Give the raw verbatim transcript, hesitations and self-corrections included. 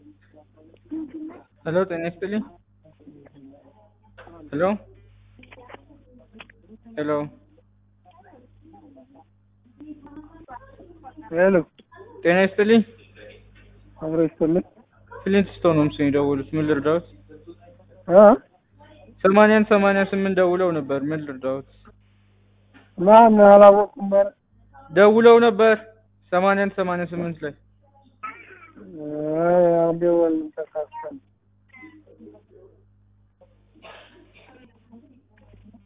Hello, ጤና ይስጥልኝ። ሄሎ ሄሎ ሄሎ ጤና ይስጥልኝ። አብሮ ይስጥልኝ። ፍሊንትስቶን ነው ምስኝ ደውሉት። ምን ልርዳዎት? አ ሰማንያን ሰማንያ ስምንት ደውለው ነበር። ምን ልርዳዎት? ማን አላወኩም በር ደውለው ነበር ሰማንያን ሰማንያ ስምንት ላይ አይ አንዴ ወል ተካፈል